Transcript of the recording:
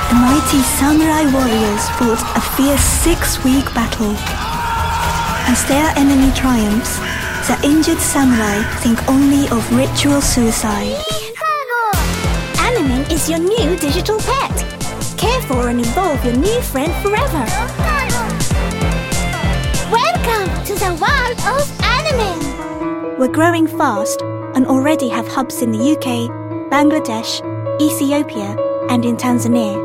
The mighty samurai warriors fought a fierce 6-week battle. As their enemy triumphs, the injured samurai think only of ritual suicide. Animing is your new digital pet. Care for and involve your new friend forever. Welcome to the world of Animing. We're growing fast and already have hubs in the UK, Bangladesh, Ethiopia, and in Tanzania.